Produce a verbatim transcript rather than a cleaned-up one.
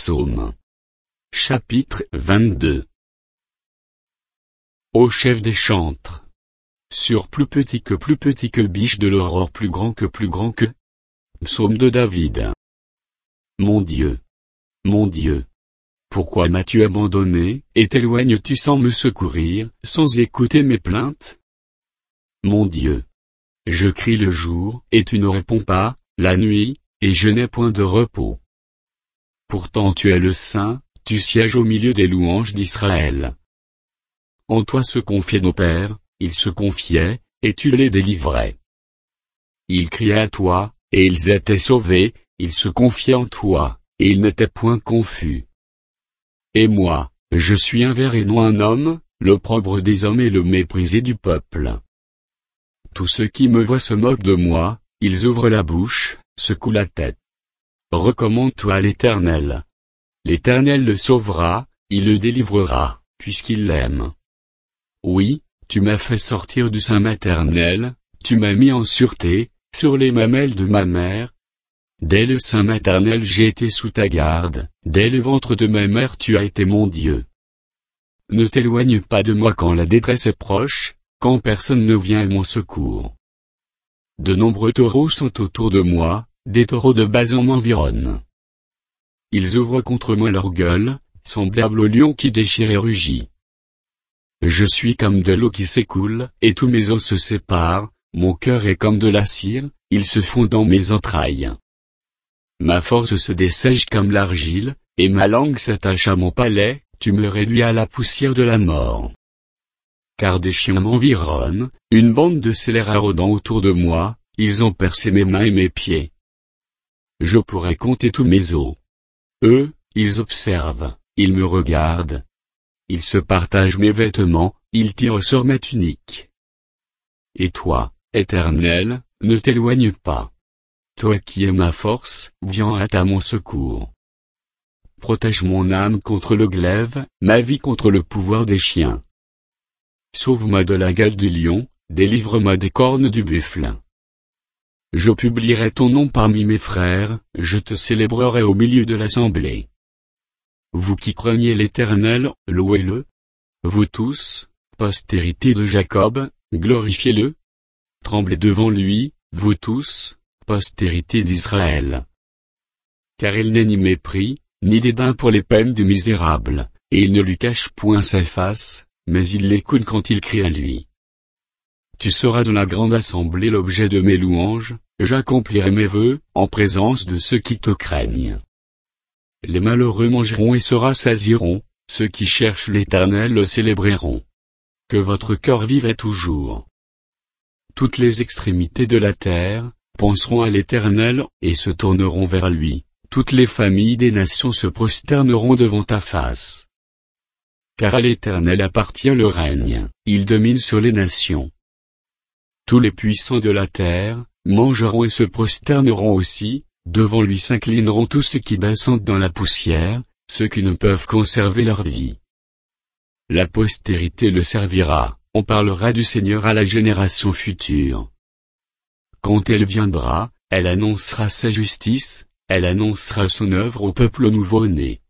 Psaume. Chapitre vingt-deux. Ô chef des chantres, sur plus petit que plus petit que biche de l'aurore, plus grand que plus grand que. Psaume de David. Mon Dieu, mon Dieu, pourquoi m'as-tu abandonné, et t'éloignes-tu sans me secourir, sans écouter mes plaintes? Mon Dieu, je crie le jour, et tu ne réponds pas, la nuit, et je n'ai point de repos. Pourtant tu es le Saint, tu sièges au milieu des louanges d'Israël. En toi se confiaient nos pères, ils se confiaient, et tu les délivrais. Ils criaient à toi, et ils étaient sauvés, ils se confiaient en toi, et ils n'étaient point confus. Et moi, je suis un ver et non un homme, l'opprobre des hommes et le méprisé du peuple. Tous ceux qui me voient se moquent de moi, ils ouvrent la bouche, secouent la tête. Recommande-toi à l'Éternel. L'Éternel le sauvera, il le délivrera, puisqu'il l'aime. Oui, tu m'as fait sortir du sein maternel, tu m'as mis en sûreté, sur les mamelles de ma mère. Dès le sein maternel j'ai été sous ta garde, dès le ventre de ma mère tu as été mon Dieu. Ne t'éloigne pas de moi quand la détresse est proche, quand personne ne vient à mon secours. De nombreux taureaux sont autour de moi, des taureaux de Basan m'environnent. Ils ouvrent contre moi leur gueule, semblables au lion qui déchire et rugit. Je suis comme de l'eau qui s'écoule, et tous mes os se séparent, mon cœur est comme de la cire, il se fond dans mes entrailles. Ma force se dessèche comme l'argile, et ma langue s'attache à mon palais, tu me réduis à la poussière de la mort. Car des chiens m'environnent, une bande de scélérats rôdant autour de moi, ils ont percé mes mains et mes pieds. Je pourrais compter tous mes os. Eux, ils observent, ils me regardent. Ils se partagent mes vêtements, ils tirent au sort ma tunique. Et toi, Éternel, ne t'éloigne pas. Toi qui es ma force, viens à mon secours. Protège mon âme contre le glaive, ma vie contre le pouvoir des chiens. Sauve-moi de la gueule du lion, délivre-moi des cornes du buffle. Je publierai ton nom parmi mes frères, je te célébrerai au milieu de l'assemblée. Vous qui craignez l'Éternel, louez-le. Vous tous, postérité de Jacob, glorifiez-le. Tremblez devant lui, vous tous, postérité d'Israël. Car il n'est ni mépris, ni dédain pour les peines du misérable, et il ne lui cache point sa face, mais il l'écoute quand il crie à lui. Tu seras dans la grande assemblée l'objet de mes louanges, j'accomplirai mes vœux, en présence de ceux qui te craignent. Les malheureux mangeront et se rassasieront, ceux qui cherchent l'Éternel le célébreront. Que votre cœur vive toujours. Toutes les extrémités de la terre, penseront à l'Éternel, et se tourneront vers lui, toutes les familles des nations se prosterneront devant ta face. Car à l'Éternel appartient le règne, il domine sur les nations. Tous les puissants de la terre, mangeront et se prosterneront aussi, devant lui s'inclineront tous ceux qui descendent dans la poussière, ceux qui ne peuvent conserver leur vie. La postérité le servira, on parlera du Seigneur à la génération future. Quand elle viendra, elle annoncera sa justice, elle annoncera son œuvre au peuple nouveau-né.